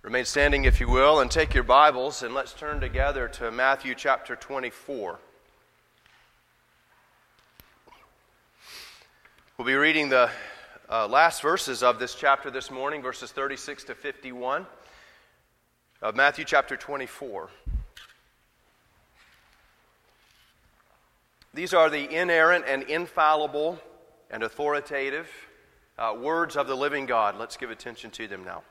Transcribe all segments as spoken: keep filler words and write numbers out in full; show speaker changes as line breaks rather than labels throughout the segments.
Remain standing, if you will, and take your Bibles, and let's turn together to Matthew chapter twenty-four. We'll be reading the uh, last verses of this chapter this morning, verses thirty-six to fifty-one of Matthew chapter twenty-four. These are the inerrant and infallible and authoritative uh, words of the living God. Let's give attention to them now.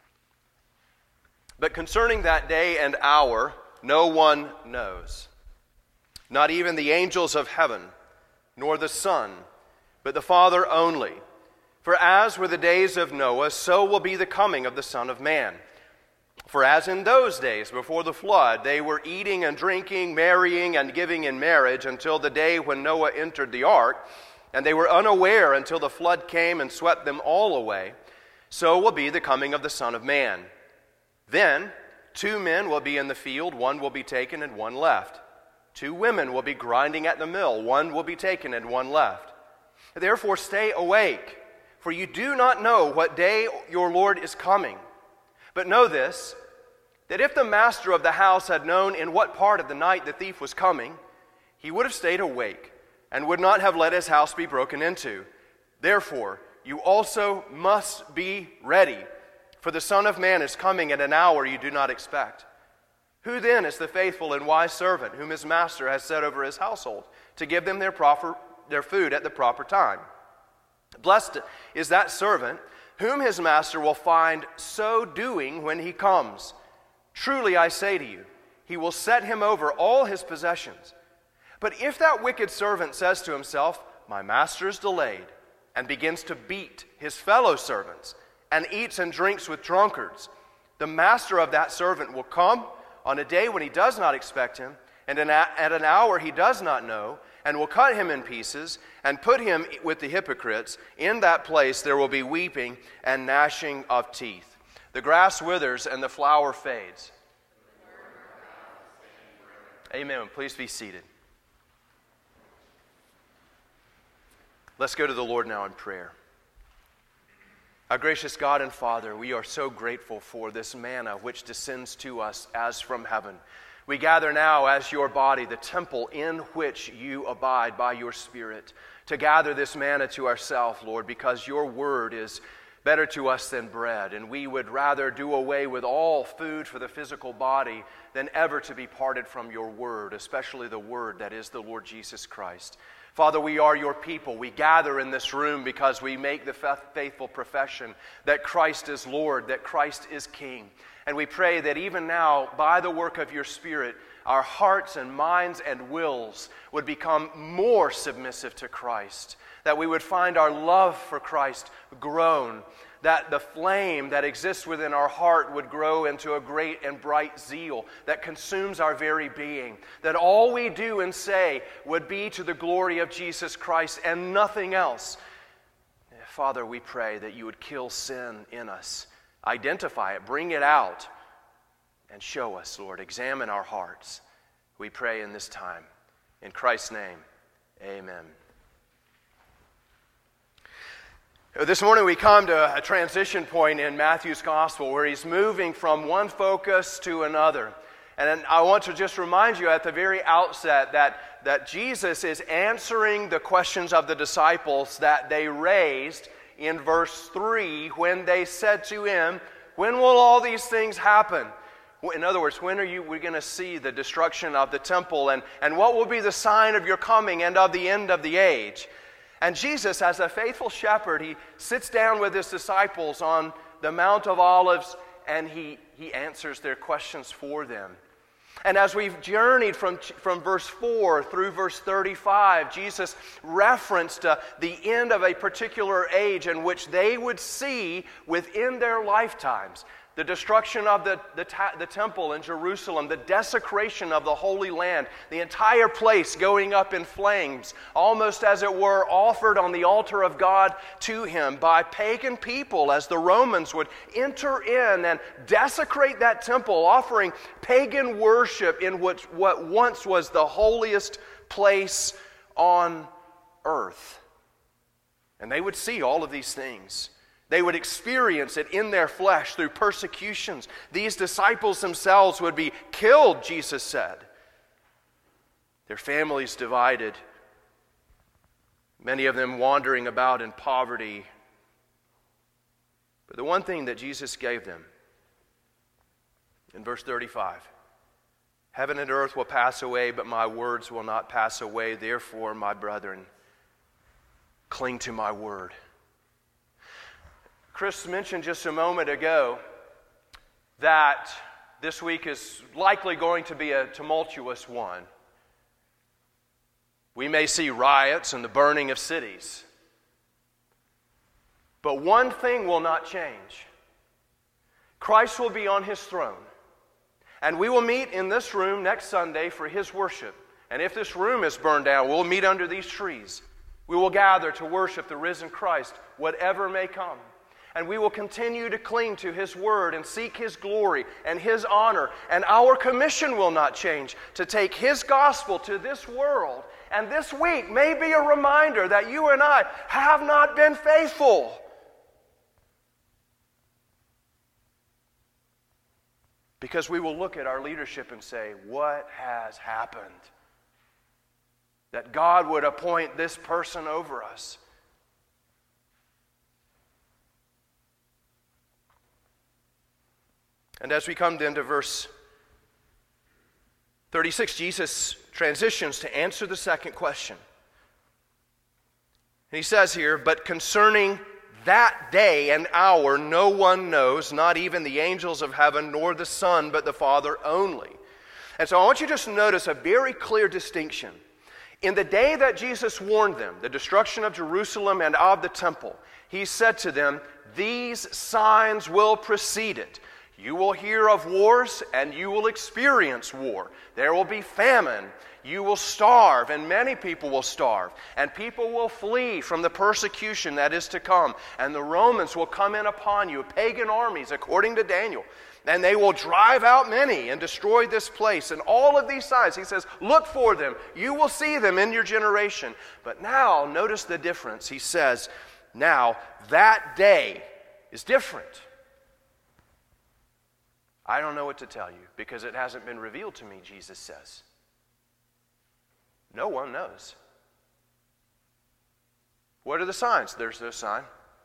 But concerning that day and hour, no one knows, not even the angels of heaven, nor the Son, but the Father only. For as were the days of Noah, so will be the coming of the Son of Man. For as in those days before the flood, they were eating and drinking, marrying and giving in marriage until the day when Noah entered the ark, and they were unaware until the flood came and swept them all away, so will be the coming of the Son of Man. Then two men will be in the field, one will be taken and one left. Two women will be grinding at the mill, one will be taken and one left. Therefore stay awake, for you do not know what day your Lord is coming. But know this, that if the master of the house had known in what part of the night the thief was coming, he would have stayed awake and would not have let his house be broken into. Therefore, you also must be ready, for the Son of Man is coming at an hour you do not expect. Who then is the faithful and wise servant whom his master has set over his household to give them their proper, their food at the proper time? Blessed is that servant whom his master will find so doing when he comes. Truly I say to you, he will set him over all his possessions. But if that wicked servant says to himself, my master is delayed, and begins to beat his fellow servants, and eats and drinks with drunkards, the master of that servant will come on a day when he does not expect him, and at an hour he does not know, and will cut him in pieces, and put him with the hypocrites. In that place there will be weeping and gnashing of teeth. The grass withers and the flower fades. Amen. Please be seated. Let's go to the Lord now in prayer. Our gracious God and Father, we are so grateful for this manna which descends to us as from heaven. We gather now as your body, the temple in which you abide by your Spirit, to gather this manna to ourselves, Lord, because your word is better to us than bread, and we would rather do away with all food for the physical body than ever to be parted from your word, especially the word that is the Lord Jesus Christ. Father, we are your people. We gather in this room because we make the faithful profession that Christ is Lord, that Christ is King. And we pray that even now, by the work of your Spirit, our hearts and minds and wills would become more submissive to Christ, that we would find our love for Christ grown, that the flame that exists within our heart would grow into a great and bright zeal that consumes our very being, that all we do and say would be to the glory of Jesus Christ and nothing else. Father, we pray that you would kill sin in us, identify it, bring it out, and show us, Lord. Examine our hearts. We pray in this time. In Christ's name, amen. This morning we come to a transition point in Matthew's gospel where he's moving from one focus to another. And I want to just remind you at the very outset that, that Jesus is answering the questions of the disciples that they raised in verse three when they said to him, when will all these things happen? In other words, when are you we're going to see the destruction of the temple, and, and what will be the sign of your coming and of the end of the age? And Jesus, as a faithful shepherd, he sits down with his disciples on the Mount of Olives, and he, he answers their questions for them. And as we've journeyed from, from verse four through verse thirty-five, Jesus referenced uh, the end of a particular age in which they would see within their lifetimes the destruction of the, the, ta- the temple in Jerusalem, the desecration of the Holy Land, the entire place going up in flames, almost as it were offered on the altar of God to him by pagan people, as the Romans would enter in and desecrate that temple, offering pagan worship in what, what once was the holiest place on earth. And they would see all of these things They would experience it in their flesh through persecutions. These disciples themselves would be killed, Jesus said. Their families divided. Many of them wandering about in poverty. But the one thing that Jesus gave them, in verse thirty-five, heaven and earth will pass away, but my words will not pass away. Therefore, my brethren, cling to my word. Chris mentioned just a moment ago that this week is likely going to be a tumultuous one. We may see riots and the burning of cities. But one thing will not change. Christ will be on his throne. And we will meet in this room next Sunday for his worship. And if this room is burned down, we'll meet under these trees. We will gather to worship the risen Christ, whatever may come. And we will continue to cling to his word and seek his glory and his honor. And our commission will not change, to take his gospel to this world. And this week may be a reminder that you and I have not been faithful. Because we will look at our leadership and say, what has happened? That God would appoint this person over us. And as we come then to verse thirty-six, Jesus transitions to answer the second question. And he says here, but concerning that day and hour no one knows, not even the angels of heaven, nor the Son, but the Father only. And so I want you to just notice a very clear distinction. In the day that Jesus warned them, the destruction of Jerusalem and of the temple, he said to them, these signs will precede it. You will hear of wars, and you will experience war. There will be famine. You will starve, and many people will starve. And people will flee from the persecution that is to come. And the Romans will come in upon you, pagan armies, according to Daniel. And they will drive out many and destroy this place. And all of these signs, he says, look for them. You will see them in your generation. But now, notice the difference. He says, now, that day is different. I don't know what to tell you because it hasn't been revealed to me, Jesus says. No one knows. What are the signs? There's no sign.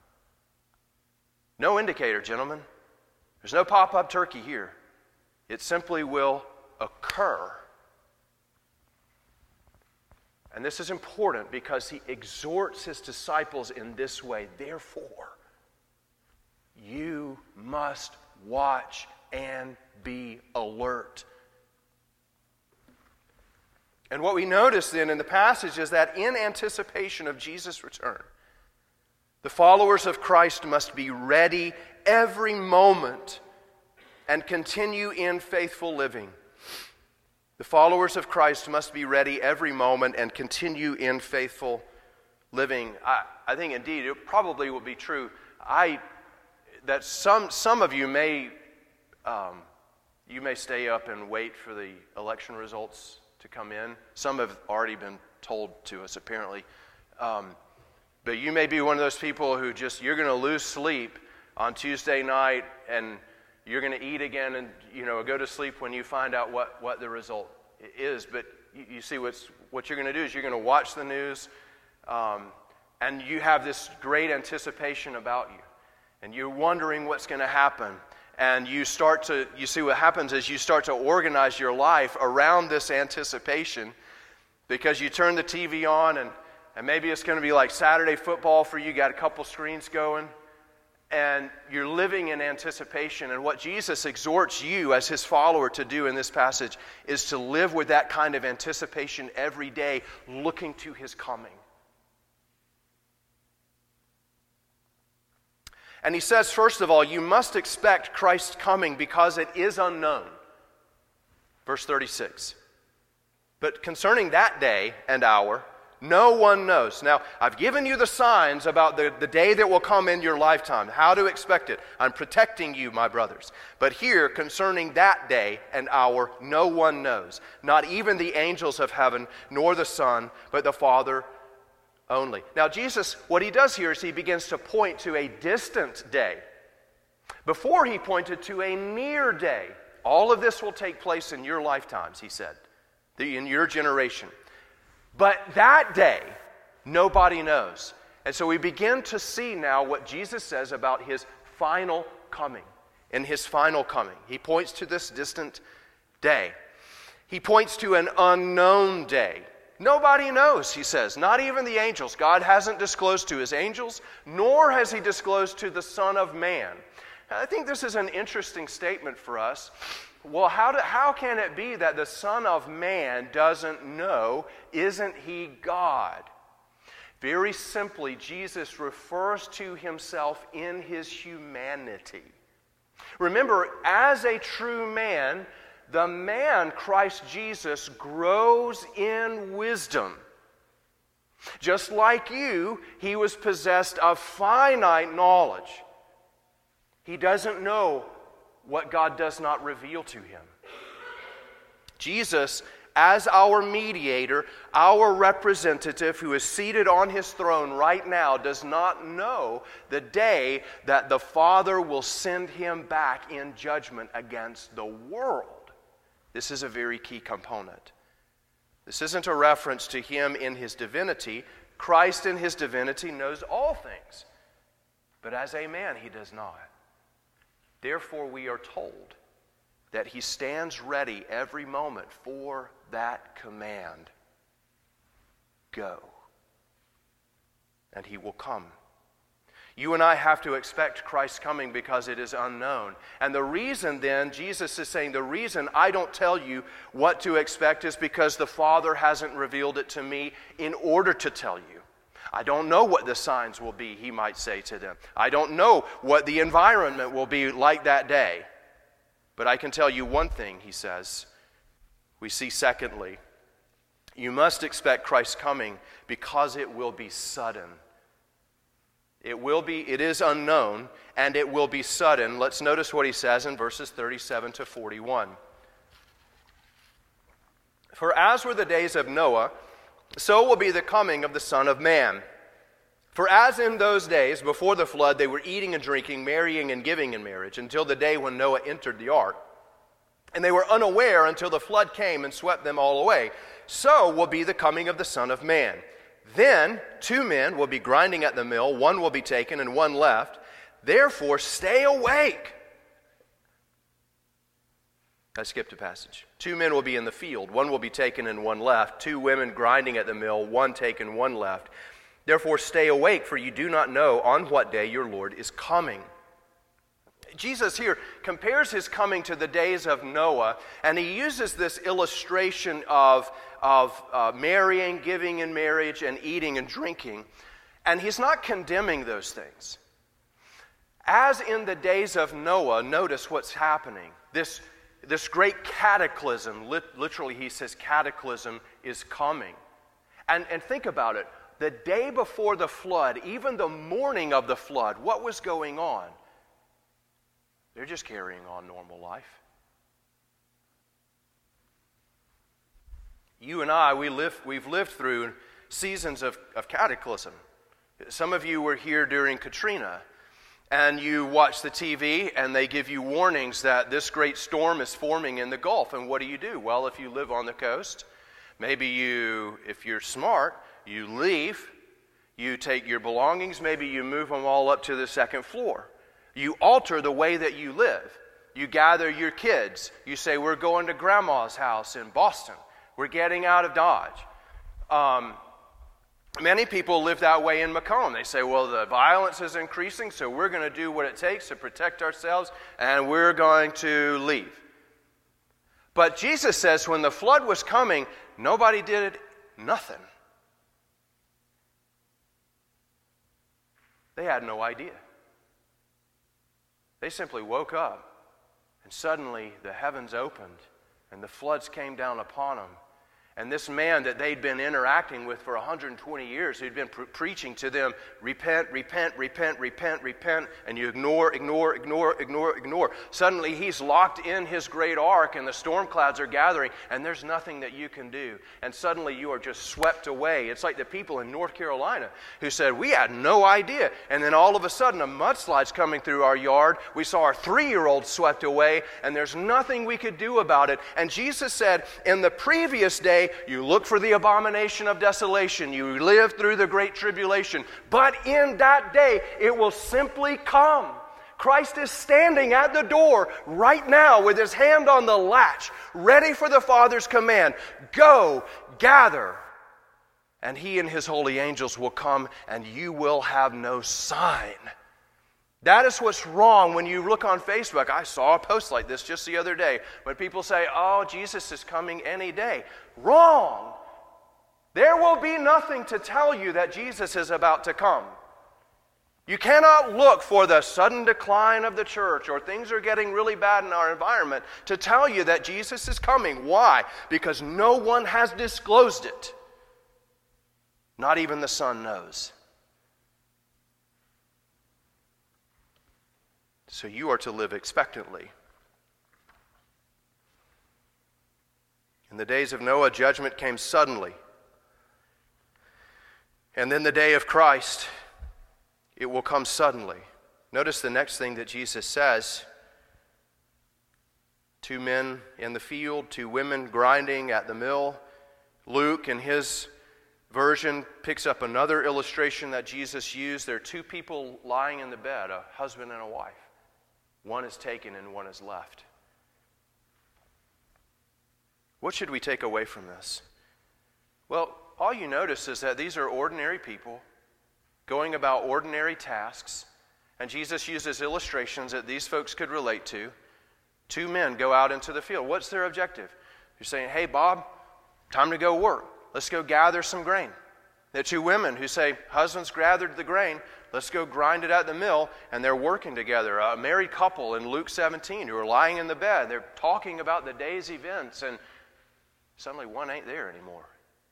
No indicator, gentlemen. There's no pop-up turkey here. It simply will occur. And this is important because he exhorts his disciples in this way. Therefore, you must watch and be alert. And what we notice then in the passage is that in anticipation of Jesus' return, the followers of Christ must be ready every moment and continue in faithful living. The followers of Christ must be ready every moment and continue in faithful living. I, I think indeed it probably will be true I, that some, some of you may Um, you may stay up and wait for the election results to come in. Some have already been told to us, apparently. Um, but you may be one of those people who just, you're going to lose sleep on Tuesday night and you're going to eat again and, you know, go to sleep when you find out what, what the result is. But you, you see what's, what you're going to do is you're going to watch the news um, and you have this great anticipation about you. And you're wondering what's going to happen. And you start to, you see what happens is you start to organize your life around this anticipation because you turn the T V on and, and maybe it's going to be like Saturday football for you, got a couple screens going, and you're living in anticipation. And what Jesus exhorts you as his follower to do in this passage is to live with that kind of anticipation every day, looking to his coming. And he says, first of all, you must expect Christ's coming because it is unknown. Verse thirty-six. But concerning that day and hour, no one knows. Now, I've given you the signs about the, the day that will come in your lifetime, how to expect it. I'm protecting you, my brothers. But here, concerning that day and hour, no one knows. Not even the angels of heaven, nor the Son, but the Father only. Now, Jesus, what he does here is he begins to point to a distant day. Before, he pointed to a near day. All of this will take place in your lifetimes, he said, in your generation. But that day, nobody knows. And so we begin to see now what Jesus says about his final coming. In his final coming, he points to this distant day. He points to an unknown day. Nobody knows, he says, not even the angels. God hasn't disclosed to his angels, nor has he disclosed to the Son of Man. I think this is an interesting statement for us. Well, how, do, how can it be that the Son of Man doesn't know? Isn't he God? Very simply, Jesus refers to himself in his humanity. Remember, as a true man, the man, Christ Jesus, grows in wisdom. Just like you, he was possessed of finite knowledge. He doesn't know what God does not reveal to him. Jesus, as our mediator, our representative who is seated on his throne right now, does not know the day that the Father will send him back in judgment against the world. This is a very key component. This isn't a reference to him in his divinity. Christ in his divinity knows all things. But as a man, he does not. Therefore, we are told that he stands ready every moment for that command. Go. And he will come. You and I have to expect Christ's coming because it is unknown. And the reason then, Jesus is saying, the reason I don't tell you what to expect is because the Father hasn't revealed it to me in order to tell you. I don't know what the signs will be, he might say to them. I don't know what the environment will be like that day. But I can tell you one thing, he says. We see secondly, you must expect Christ's coming because it will be sudden. It will be, it is unknown, and it will be sudden. Let's notice what he says in verses thirty-seven to forty-one. For as were the days of Noah, so will be the coming of the Son of Man. For as in those days before the flood they were eating and drinking, marrying and giving in marriage, until the day when Noah entered the ark, and they were unaware until the flood came and swept them all away, so will be the coming of the Son of Man. Then two men will be grinding at the mill, one will be taken and one left. Therefore stay awake. I skipped a passage. Two men will be in the field, one will be taken and one left. Two women grinding at the mill, one taken, one left. Therefore stay awake, for you do not know on what day your Lord is coming. Jesus here compares his coming to the days of Noah, and he uses this illustration of, of uh, marrying, giving in marriage, and eating and drinking. And he's not condemning those things. As in the days of Noah, notice what's happening. This This great cataclysm, literally he says cataclysm, is coming. And, and think about it. The day before the flood, even the morning of the flood, what was going on? They're just carrying on normal life. You and I, we live, we've lived through seasons of, of cataclysm. Some of you were here during Katrina. And you watch the T V and they give you warnings that this great storm is forming in the Gulf. And what do you do? Well, if you live on the coast, maybe you, if you're smart, you leave, you take your belongings, maybe you move them all up to the second floor. You alter the way that you live. You gather your kids. You say, we're going to Grandma's house in Boston. We're getting out of Dodge. Um... Many people live that way in Macomb. They say, well, the violence is increasing, so we're going to do what it takes to protect ourselves, and we're going to leave. But Jesus says when the flood was coming, nobody did nothing. They had no idea. They simply woke up, and suddenly the heavens opened, and the floods came down upon them. And this man that they'd been interacting with for one hundred twenty years, who'd been pre- preaching to them, repent, repent, repent, repent, repent, and you ignore, ignore, ignore, ignore, ignore. Suddenly he's locked in his great ark and the storm clouds are gathering and there's nothing that you can do. And suddenly you are just swept away. It's like the people in North Carolina who said, we had no idea. And then all of a sudden a mudslide's coming through our yard. We saw our three-year-old swept away and there's nothing we could do about it. And Jesus said, in the previous day, you look for the abomination of desolation. You live through the great tribulation. But in that day, it will simply come. Christ is standing at the door right now with his hand on the latch, ready for the Father's command. Go, gather. And he and his holy angels will come, and you will have no sign. That is what's wrong when you look on Facebook. I saw a post like this just the other day when people say, oh, Jesus is coming any day. Wrong. There will be nothing to tell you that Jesus is about to come. You cannot look for the sudden decline of the church or things are getting really bad in our environment to tell you that Jesus is coming. Why? Because no one has disclosed it. Not even the Son knows. So you are to live expectantly. In the days of Noah, judgment came suddenly. And then the day of Christ, it will come suddenly. Notice the next thing that Jesus says. Two men in the field, two women grinding at the mill. Luke, in his version, picks up another illustration that Jesus used. There are two people lying in the bed, a husband and a wife. One is taken and one is left. What should we take away from this? Well, all you notice is that these are ordinary people going about ordinary tasks, and Jesus uses illustrations that these folks could relate to. Two men go out into the field. What's their objective? You're saying, hey, Bob, time to go work. Let's go gather some grain. There are two women who say, husband's gathered the grain, let's go grind it at the mill, and they're working together. A married couple in Luke seventeen who are lying in the bed. They're talking about the day's events, and suddenly one ain't there anymore.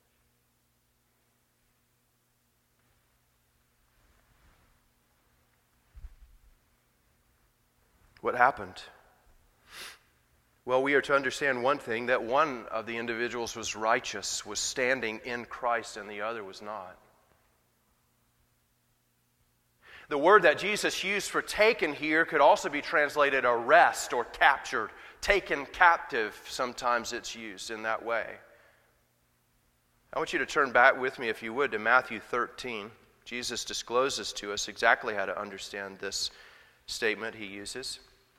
What happened? Well, we are to understand one thing, that one of the individuals was righteous, was standing in Christ, and the other was not. The word that Jesus used for taken here could also be translated arrest or captured. Taken captive, sometimes it's used in that way. I want you to turn back with me, if you would, to Matthew thirteen. Jesus discloses to us exactly how to understand this statement he uses.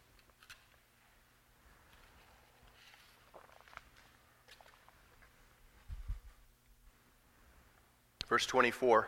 Verse twenty-four.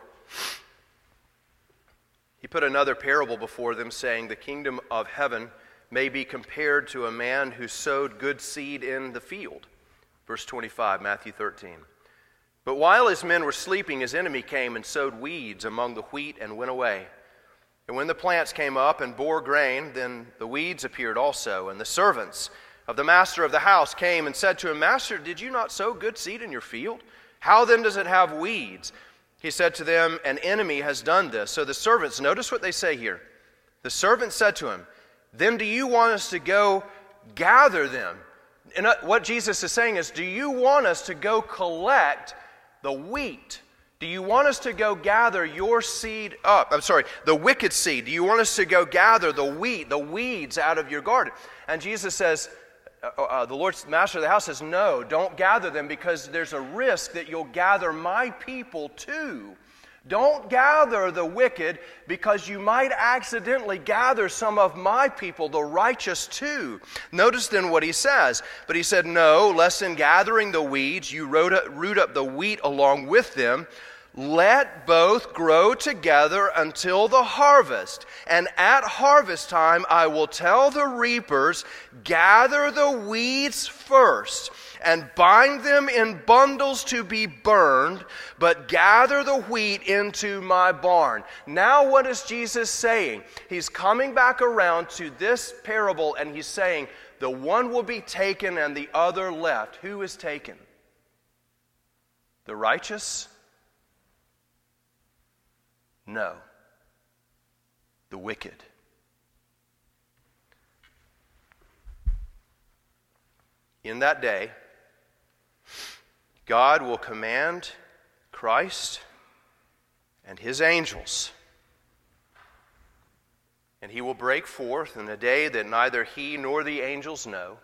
He put another parable before them, saying, the kingdom of heaven may be compared to a man who sowed good seed in the field. Verse twenty-five, Matthew thirteen. But while his men were sleeping, his enemy came and sowed weeds among the wheat and went away. And when the plants came up and bore grain, then the weeds appeared also. And the servants of the master of the house came and said to him, Master, did you not sow good seed in your field? How then does it have weeds? He said to them, an enemy has done this. So the servants, notice what they say here. The servants said to him, then do you want us to go gather them? And what Jesus is saying is, do you want us to go collect the wheat? Do you want us to go gather your seed up? I'm sorry, the wicked seed. Do you want us to go gather the wheat, the weeds out of your garden? And Jesus says, uh, uh, the Lord's master of the house says, no, don't gather them, because there's a risk that you'll gather my people too. Don't gather the wicked, because you might accidentally gather some of my people, the righteous, too. Notice then what he says. But he said, no, lest in gathering the weeds, you root up, root up the wheat along with them. Let both grow together until the harvest. And at harvest time I will tell the reapers, gather the weeds first, and bind them in bundles to be burned, but gather the wheat into my barn. Now what is Jesus saying? He's coming back around to this parable, and he's saying, the one will be taken and the other left. Who is taken? The righteous? No. The wicked. In that day, God will command Christ and his angels, and he will break forth in a day that neither he nor the angels know,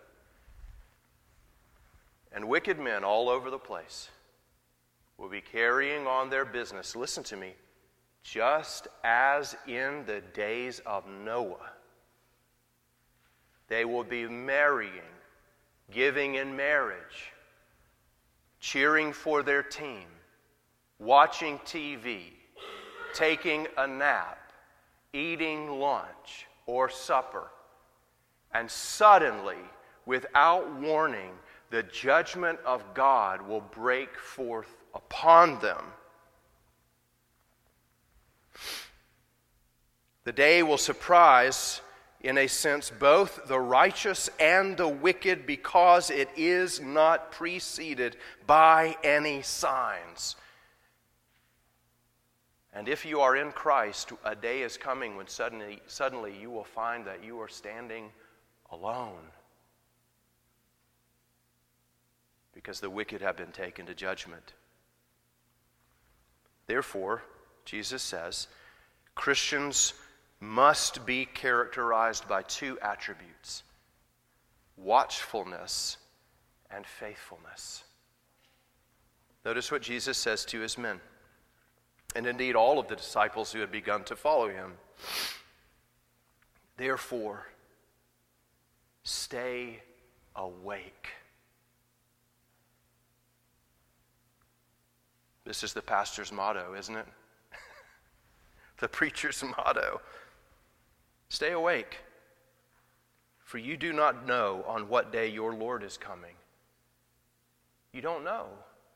and wicked men all over the place will be carrying on their business. Listen to me. Just as in the days of Noah, they will be marrying, giving in marriage, cheering for their team, watching T V, taking a nap, eating lunch or supper, and suddenly, without warning, the judgment of God will break forth upon them. The day will surprise, in a sense, both the righteous and the wicked, because it is not preceded by any signs. And if you are in Christ, a day is coming when suddenly, suddenly you will find that you are standing alone, because the wicked have been taken to judgment. Therefore, Jesus says, Christians must be characterized by two attributes: watchfulness and faithfulness. Notice what Jesus says to his men, and indeed all of the disciples who had begun to follow him. Therefore, stay awake. This is the pastor's motto, isn't it? The preacher's motto. Stay awake, for you do not know on what day your Lord is coming. You don't know.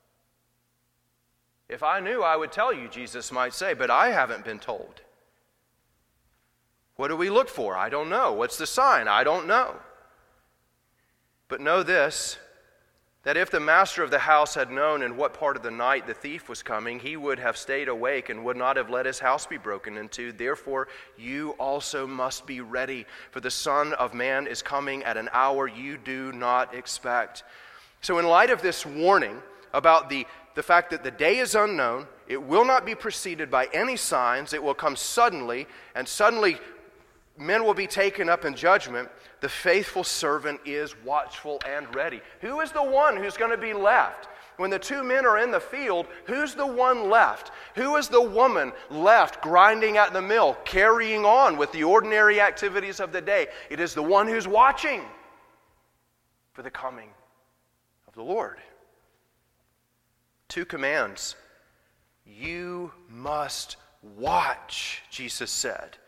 If I knew, I would tell you, Jesus might say, but I haven't been told. What do we look for? I don't know. What's the sign? I don't know. But know this, that if the master of the house had known in what part of the night the thief was coming, he would have stayed awake and would not have let his house be broken into. Therefore, you also must be ready, for the Son of Man is coming at an hour you do not expect. So in light of this warning about the, the fact that the day is unknown, it will not be preceded by any signs, it will come suddenly, and suddenly men will be taken up in judgment, the faithful servant is watchful and ready. Who is the one who's going to be left? When the two men are in the field, who's the one left? Who is the woman left grinding at the mill, carrying on with the ordinary activities of the day? It is the one who's watching for the coming of the Lord. Two commands. You must watch, Jesus said.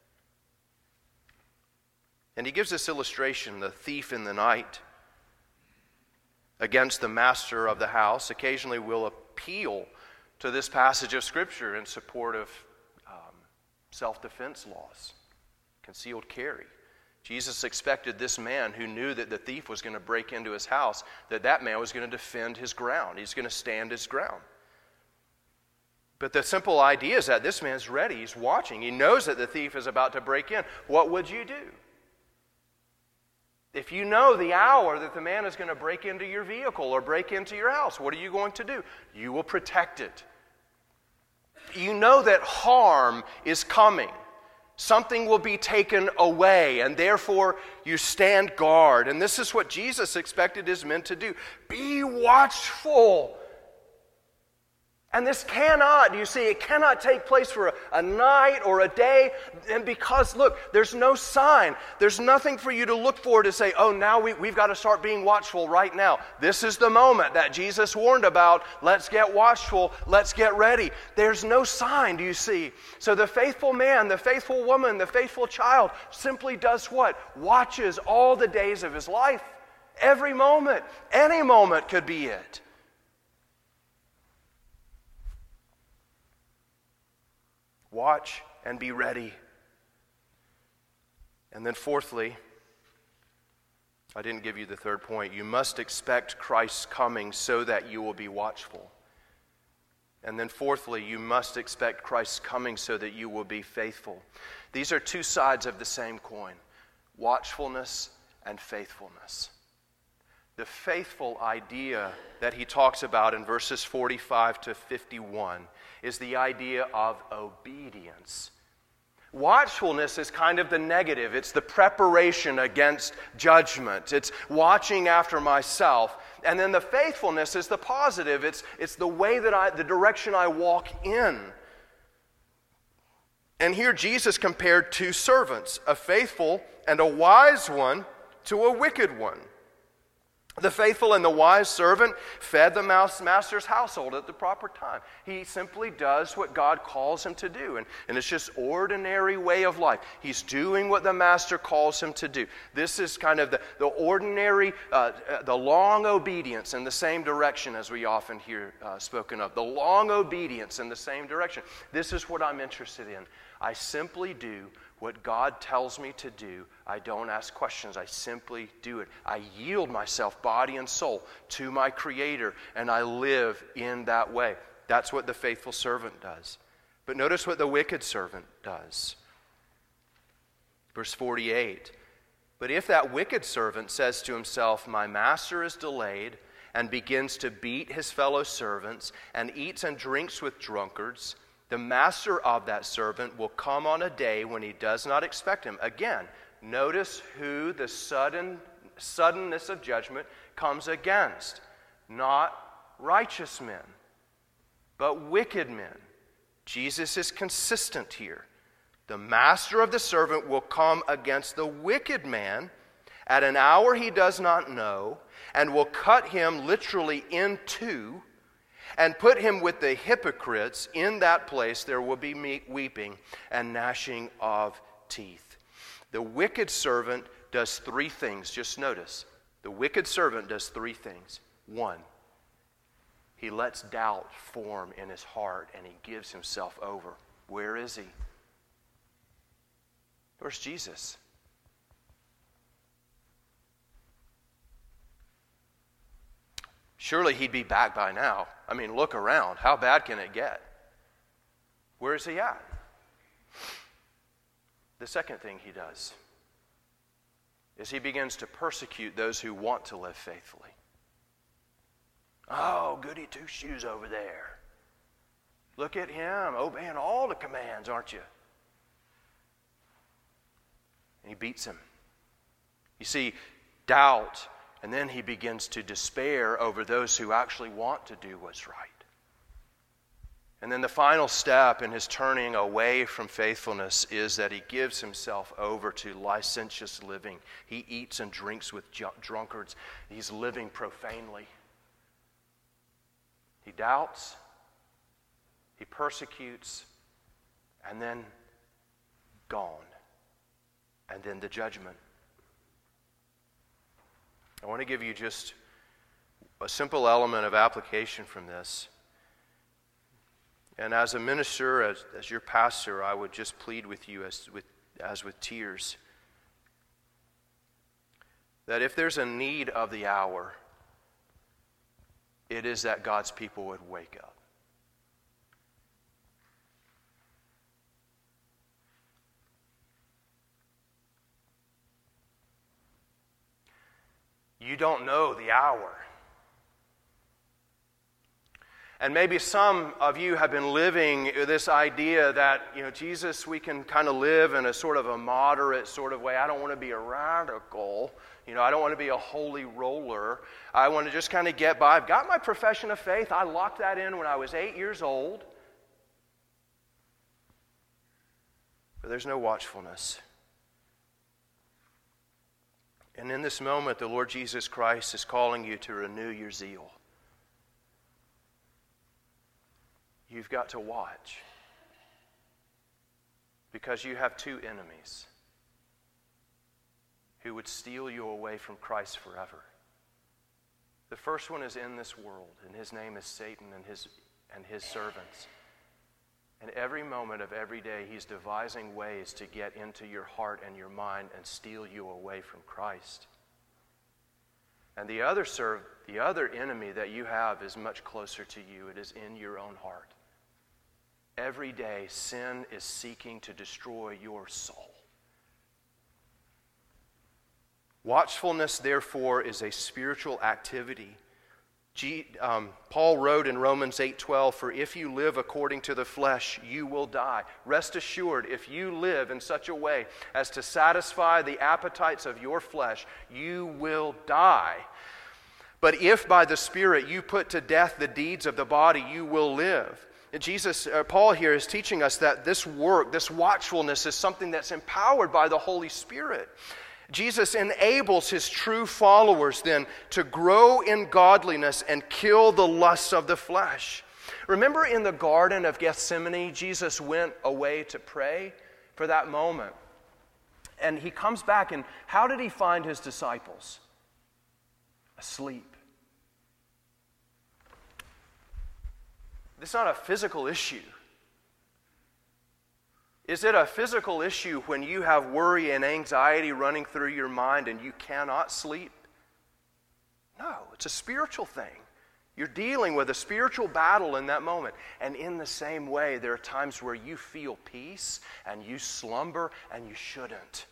And he gives this illustration, the thief in the night, against the master of the house. Occasionally we'll appeal to this passage of Scripture in support of um, self-defense laws, concealed carry. Jesus expected this man who knew that the thief was going to break into his house, that that man was going to defend his ground. He's going to stand his ground. But the simple idea is that this man's ready. He's watching. He knows that the thief is about to break in. What would you do? If you know the hour that the man is going to break into your vehicle or break into your house, what are you going to do? You will protect it. You know that harm is coming. Something will be taken away, and therefore you stand guard. And this is what Jesus expected his men to do. Be watchful. And this cannot, you see, it cannot take place for a, a night or a day. And because, look, there's no sign. There's nothing for you to look for to say, oh, now we, we've got to start being watchful right now. This is the moment that Jesus warned about. Let's get watchful. Let's get ready. There's no sign, do you see? So the faithful man, the faithful woman, the faithful child simply does what? Watches all the days of his life. Every moment. Any moment could be it. Watch and be ready. And then fourthly, I didn't give you the third point. You must expect Christ's coming so that you will be watchful. And then fourthly, you must expect Christ's coming so that you will be faithful. These are two sides of the same coin, watchfulness and faithfulness. The faithful idea that he talks about in verses forty-five to fifty-one is the idea of obedience. Watchfulness is kind of the negative. It's the preparation against judgment. It's watching after myself. And then the faithfulness is the positive. It's, it's the way that I, the direction I walk in. And here Jesus compared two servants, a faithful and a wise one to a wicked one. The faithful and the wise servant fed the master's household at the proper time. He simply does what God calls him to do. And, and it's just ordinary way of life. He's doing what the master calls him to do. This is kind of the, the ordinary, uh, the long obedience in the same direction as we often hear uh, spoken of. The long obedience in the same direction. This is what I'm interested in. I simply do what God tells me to do. I don't ask questions. I simply do it. I yield myself, body and soul, to my Creator, and I live in that way. That's what the faithful servant does. But notice what the wicked servant does. Verse forty-eight. But if that wicked servant says to himself, my master is delayed, and begins to beat his fellow servants, and eats and drinks with drunkards, the master of that servant will come on a day when he does not expect him. Again, notice who the sudden suddenness of judgment comes against. Not righteous men, but wicked men. Jesus is consistent here. The master of the servant will come against the wicked man at an hour he does not know, and will cut him literally in two, and put him with the hypocrites. In that place there will be weeping and gnashing of teeth. The wicked servant does three things. Just notice. The wicked servant does three things. One, he lets doubt form in his heart and he gives himself over. Where is he? Where's Jesus? Surely he'd be back by now. I mean, look around. How bad can it get? Where is he at? The second thing he does is he begins to persecute those who want to live faithfully. Oh, goody two-shoes over there. Look at him, obeying all the commands, aren't you? And he beats him. You see, doubt. And then he begins to despair over those who actually want to do what's right. And then the final step in his turning away from faithfulness is that he gives himself over to licentious living. He eats and drinks with drunkards. He's living profanely. He doubts, he persecutes, and then gone. And then the judgment. I want to give you just a simple element of application from this. And as a minister, as, as your pastor, I would just plead with you as with, as with tears that if there's a need of the hour, it is that God's people would wake up. You don't know the hour. And maybe some of you have been living this idea that, you know, Jesus, we can kind of live in a sort of a moderate sort of way. I don't want to be a radical. You know, I don't want to be a holy roller. I want to just kind of get by. I've got my profession of faith. I locked that in when I was eight years old. But there's no watchfulness. And in this moment, the Lord Jesus Christ is calling you to renew your zeal. You've got to watch. Because you have two enemies who would steal you away from Christ forever. The first one is in this world, and his name is Satan and his, and his servants. And every moment of every day, he's devising ways to get into your heart and your mind and steal you away from Christ. And the other serv- the other enemy that you have is much closer to you. It is in your own heart. Every day, sin is seeking to destroy your soul. Watchfulness, therefore, is a spiritual activity. G, um, Paul wrote in Romans eight twelve, "For if you live according to the flesh, you will die." Rest assured, if you live in such a way as to satisfy the appetites of your flesh, you will die. But if by the Spirit you put to death the deeds of the body, you will live. And Jesus, uh, Paul here is teaching us that this work, this watchfulness is something that's empowered by the Holy Spirit. Jesus enables his true followers then to grow in godliness and kill the lusts of the flesh. Remember in the Garden of Gethsemane, Jesus went away to pray for that moment. And he comes back, and how did he find his disciples? Asleep. This is not a physical issue. Is it a physical issue when you have worry and anxiety running through your mind and you cannot sleep? No, it's a spiritual thing. You're dealing with a spiritual battle in that moment. And in the same way, there are times where you feel peace and you slumber and you shouldn't.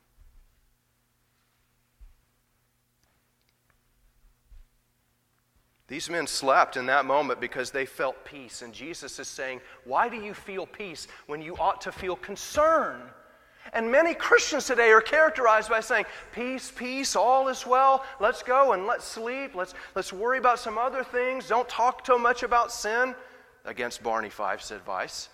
These men slept in that moment because they felt peace. And Jesus is saying, why do you feel peace when you ought to feel concern? And many Christians today are characterized by saying, peace, peace, all is well. Let's go and let's sleep. Let's, let's worry about some other things. Don't talk too much about sin, against Barney Fife's advice.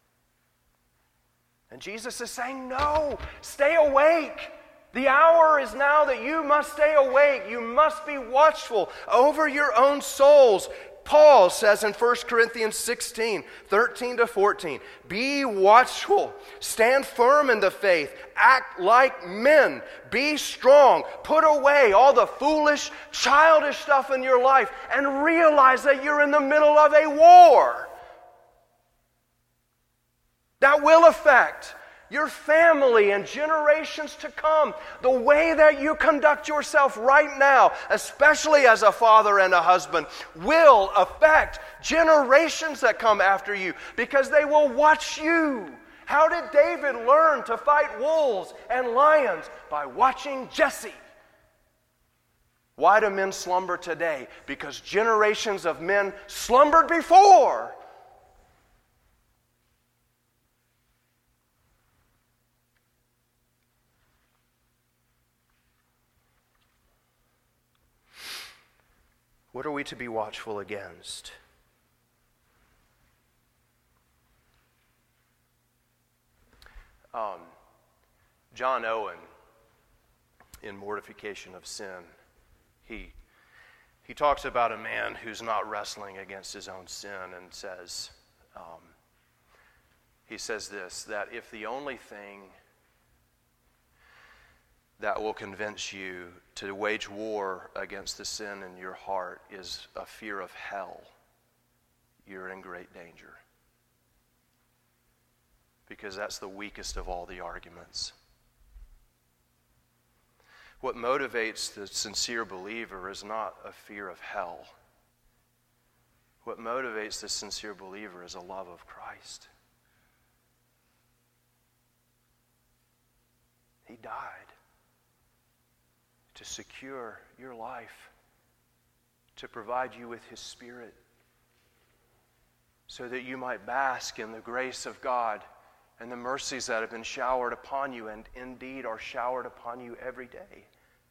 And Jesus is saying, no, stay awake. The hour is now that you must stay awake. You must be watchful over your own souls. Paul says in First Corinthians sixteen, thirteen to fourteen, be watchful, stand firm in the faith, act like men, be strong, put away all the foolish, childish stuff in your life, and realize that you're in the middle of a war that will affect your family and generations to come. The way that you conduct yourself right now, especially as a father and a husband, will affect generations that come after you because they will watch you. How did David learn to fight wolves and lions? By watching Jesse. Why do men slumber today? Because generations of men slumbered before. What are we to be watchful against? Um, John Owen, in Mortification of Sin, he, he talks about a man who's not wrestling against his own sin and says, um, he says this, that if the only thing that will convince you to wage war against the sin in your heart is a fear of hell, you're in great danger. Because that's the weakest of all the arguments. What motivates the sincere believer is not a fear of hell. What motivates the sincere believer is a love of Christ. He died to secure your life, to provide you with His Spirit, so that you might bask in the grace of God and the mercies that have been showered upon you, and indeed are showered upon you every day.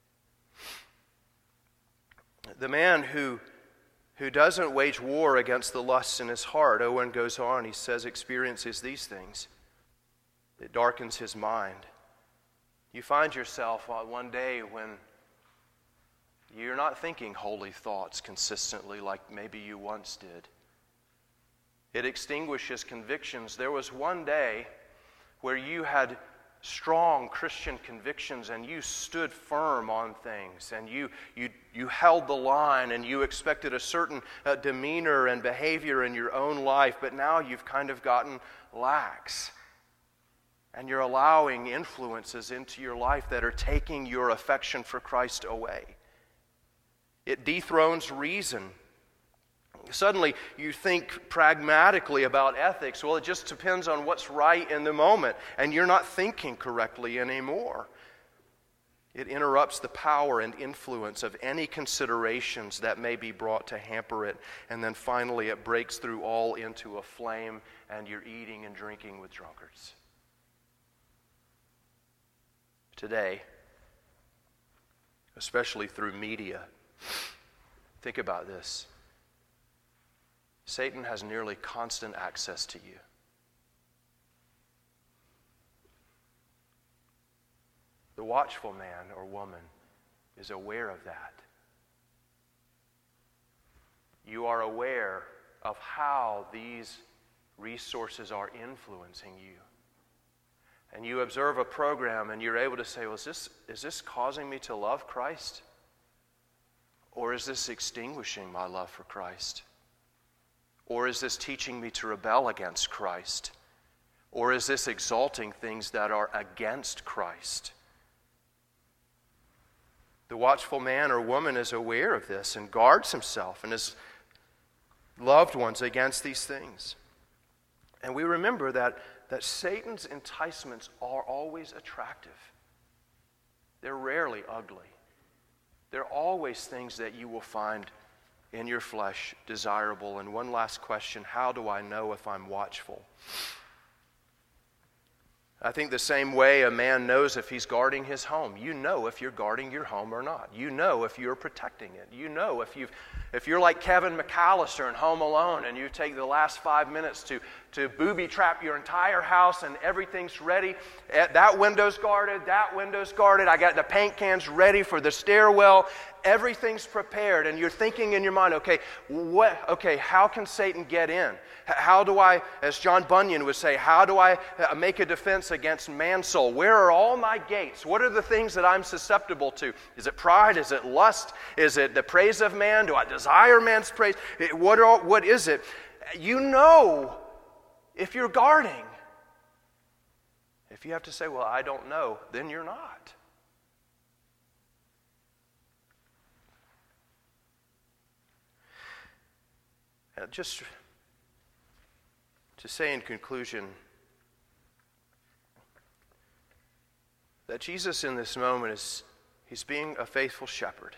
The man who, who doesn't wage war against the lusts in his heart, Owen goes on, he says, experiences these things. It darkens his mind. You find yourself one day when you're not thinking holy thoughts consistently like maybe you once did. It extinguishes convictions. There was one day where you had strong Christian convictions and you stood firm on things and you you you held the line and you expected a certain uh, demeanor and behavior in your own life, but now you've kind of gotten lax. And you're allowing influences into your life that are taking your affection for Christ away. It dethrones reason. Suddenly, you think pragmatically about ethics. Well, it just depends on what's right in the moment, and you're not thinking correctly anymore. It interrupts the power and influence of any considerations that may be brought to hamper it, and then finally it breaks through all into a flame, and you're eating and drinking with drunkards. Today, especially through media, think about this. Satan has nearly constant access to you. The watchful man or woman is aware of that. You are aware of how these resources are influencing you. And you observe a program and you're able to say, well, is this, is this causing me to love Christ? Or is this extinguishing my love for Christ? Or is this teaching me to rebel against Christ? Or is this exalting things that are against Christ? The watchful man or woman is aware of this and guards himself and his loved ones against these things. And we remember that, that Satan's enticements are always attractive. They're rarely ugly. They're always things that you will find in your flesh desirable. And one last question, how do I know if I'm watchful? I think the same way a man knows if he's guarding his home. You know if you're guarding your home or not. You know if you're protecting it. You know if you've, if you're like Kevin McAllister in Home Alone and you take the last five minutes to, to booby trap your entire house and everything's ready. That window's guarded, that window's guarded. I got the paint cans ready for the stairwell. Everything's prepared, and you're thinking in your mind, okay, what? Okay, how can Satan get in? How do I, as John Bunyan would say, how do I make a defense against man's soul? Where are all my gates? What are the things that I'm susceptible to? Is it pride? Is it lust? Is it the praise of man? Do I desire man's praise? What, are, what is it? You know if you're guarding. If you have to say, well, I don't know, then you're not. Just to say in conclusion that Jesus in this moment is, he's being a faithful shepherd.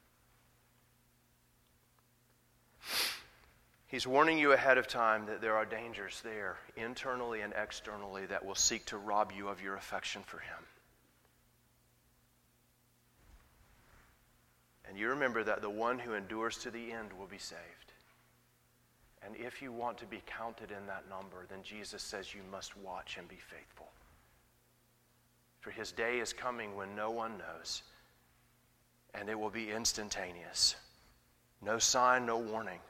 He's warning you ahead of time that there are dangers there, internally and externally, that will seek to rob you of your affection for him. And you remember that the one who endures to the end will be saved. And if you want to be counted in that number, then Jesus says you must watch and be faithful. For his day is coming when no one knows, and it will be instantaneous. No sign, no warning.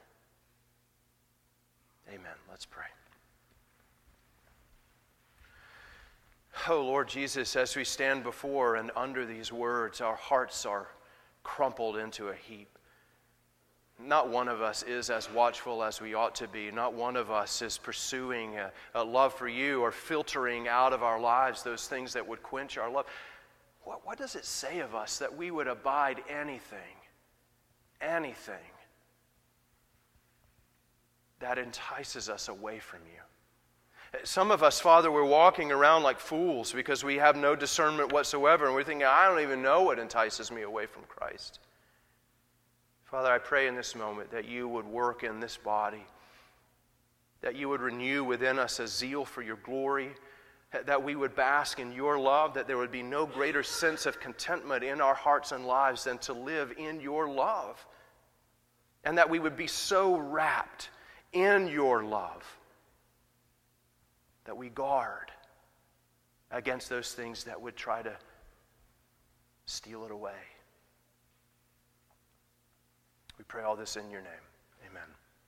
Amen. Let's pray. Oh, Lord Jesus, as we stand before and under these words, our hearts are crumpled into a heap. Not one of us is as watchful as we ought to be. Not one of us is pursuing a, a love for you or filtering out of our lives those things that would quench our love. What, what does it say of us that we would abide anything, anything that entices us away from you? Some of us, Father, we're walking around like fools because we have no discernment whatsoever, and we're thinking, I don't even know what entices me away from Christ. Father, I pray in this moment that you would work in this body, that you would renew within us a zeal for your glory, that we would bask in your love, that there would be no greater sense of contentment in our hearts and lives than to live in your love, and that we would be so wrapped in your love that we guard against those things that would try to steal it away. We pray all this in your name. Amen.